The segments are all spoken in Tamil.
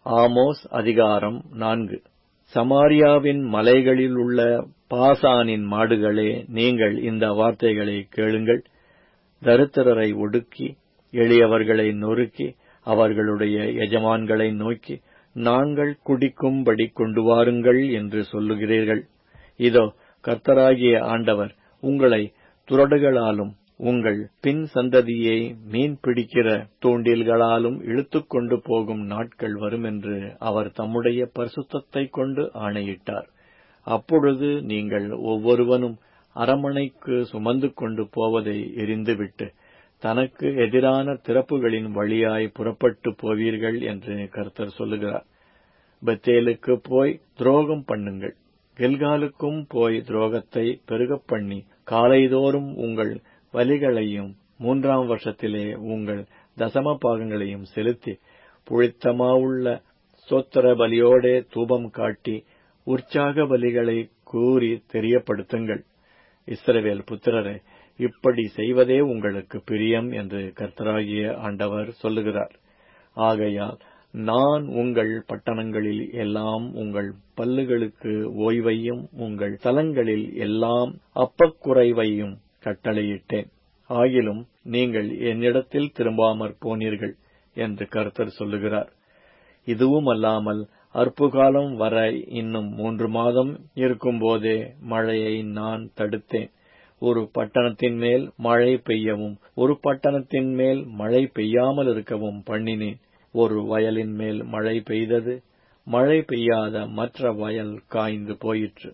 ஆமோஸ் அதிகாரம் 4. சமாரியாவின் மலைகளில் உள்ள பாசானின் மாடுகளே, நீங்கள் இந்த வார்த்தைகளை கேளுங்கள். தரித்திரரை ஒடுக்கி எளியவர்களை நொறுக்கி அவர்களுடைய எஜமான்களை நோக்கி, நாங்கள் குடிக்கும்படி கொண்டு வாருங்கள் என்று சொல்லுகிறீர்கள். இதோ, கர்த்தராகிய ஆண்டவர் உங்களை துறடுகளாலும் உங்கள் பின் சந்ததியை மீன் பிடிக்கிற தூண்டில்களாலும் இழுத்துக்கொண்டு போகும் நாட்கள் வருமென்று அவர் தம்முடைய பரிசுத்தத்தைக் கொண்டு ஆணையிட்டார். அப்பொழுது நீங்கள் ஒவ்வொருவனும் அரமனைக்கு சுமந்து கொண்டு போவதை எறிந்துவிட்டு தனக்கு எதிரான திறப்புகளின் வழியாய் புறப்பட்டு போவீர்கள் என்று கர்த்தர் சொல்லுகிறார். பெத்தேலுக்கு போய் துரோகம் பண்ணுங்கள், கில்காலுக்கும் போய் துரோகத்தை பெருகப் பண்ணி, காலைதோறும் உங்கள் பலிகளையும் 3ஆம் வருஷத்திலே உங்கள் தசம பாகங்களையும் செலுத்தி, புளித்தமாவுள்ள ஸ்தோத்திர பலியோடே தூபம் காட்டி, உற்சாக பலிகளை கூறி தெரியப்படுத்துங்கள். இஸ்ரவேல் புத்திரரே, இப்படி செய்வதே உங்களுக்கு பிரியம் என்று கர்த்தராகிய ஆண்டவர் சொல்லுகிறார். ஆகையால் நான் உங்கள் பட்டணங்களில் எல்லாம் உங்கள் பல்லுகளுக்கு ஓய்வையும் உங்கள் தலங்களில் எல்லாம் அப்பக்குறைவையும் கட்டளையிட்டேன். ஆகிலும் நீங்கள் என்னிடத்தில் திரும்பாமற் போனீர்கள் என்று கர்த்தர் சொல்லுகிறார். இதுவும் அல்லாமல் அற்புகாலம் வர இன்னும் 3 மாதம் இருக்கும்போதே மழையை நான் தடுத்தேன். ஒரு பட்டணத்தின் மேல் மழை பெய்யவும் ஒரு பட்டணத்தின் மேல் மழை பெய்யாமல் இருக்கவும் பண்ணினேன். ஒரு வயலின் மேல் மழை பெய்தது, மழை பெய்யாத மற்ற வயல் காய்ந்து போயிற்று.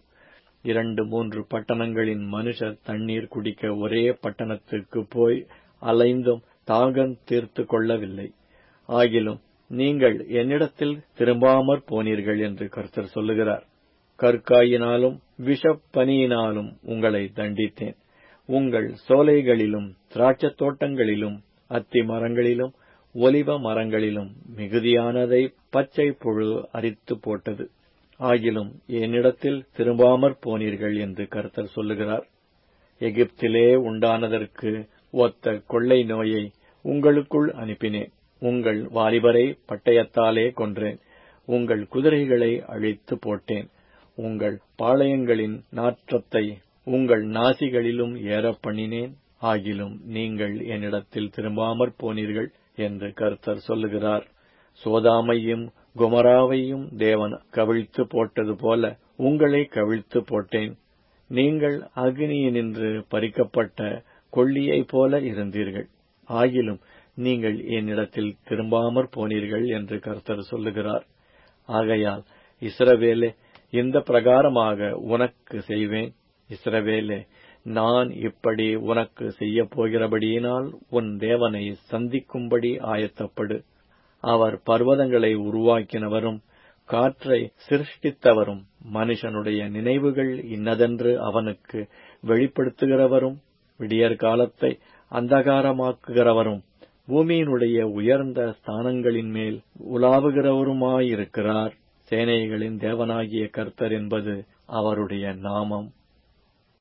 2-3 பட்டணங்களின் மனுஷர் தண்ணீர் குடிக்க ஒரே பட்டணத்துக்கு போய் அலைந்தும் தாகம் தீர்த்து கொள்ளவில்லை. ஆகிலும் நீங்கள் என்னிடத்தில் திரும்பாமற் போனீர்கள் என்று கர்த்தர் சொல்லுகிறார். கற்காயினாலும் விஷப்பனியினாலும் உங்களை தண்டித்தேன். உங்கள் சோலைகளிலும் திராட்சத் தோட்டங்களிலும் அத்தி மரங்களிலும் ஒலிவ மரங்களிலும் மிகுதியானதை பச்சை புழு அரித்து போட்டது. ஆகிலும் என்னிடத்தில் திரும்பாமற் போனீர்கள் என்று கர்த்தர் சொல்லுகிறார். எகிப்திலே உண்டானதற்கு ஒத்த கொள்ளை நோயை உங்களுக்குள் அனுப்பினேன். உங்கள் வாலிபரை பட்டயத்தாலே கொன்றேன். உங்கள் குதிரைகளை அழித்து போட்டேன். உங்கள் பாளையங்களின் நாற்றத்தை உங்கள் நாசிகளிலும் ஏறப் பண்ணினேன். ஆகிலும் நீங்கள் என்னிடத்தில் திரும்பாமற் போனீர்கள் என்று கர்த்தர் சொல்லுகிறார். சோதாமையும் கொமோராவையும் தேவன் கவிழ்த்து போட்டது போல உங்களை கவிழ்த்து போட்டேன். நீங்கள் அக்னியினின்று பறிக்கப்பட்ட கொள்ளியைப் போல இருந்தீர்கள். ஆகிலும் நீங்கள் என்னிடத்தில் திரும்பாமற் போனீர்கள் என்று கர்த்தர் சொல்லுகிறார். ஆகையால் இஸ்ரவேலே, இந்த பிரகாரமாக உனக்கு செய்வேன். இஸ்ரவேலே, நான் இப்படி உனக்கு செய்யப் போகிறபடியினால் உன் தேவனை சந்திக்கும்படி ஆயத்தப்படு. அவர் பர்வதங்களை உருவாக்கினவரும் காற்றை சிருஷ்டித்தவரும் மனுஷனுடைய நினைவுகள் இன்னதென்று அவனுக்கு வெளிப்படுத்துகிறவரும் விடியற்காலத்தை அந்தகாரமாக்குகிறவரும் பூமியினுடைய உயர்ந்த ஸ்தானங்களின் மேல் உலாவுகிறவருமாயிருக்கிறார். சேனைகளின் தேவனாகிய கர்த்தர் என்பது அவருடைய நாமம்.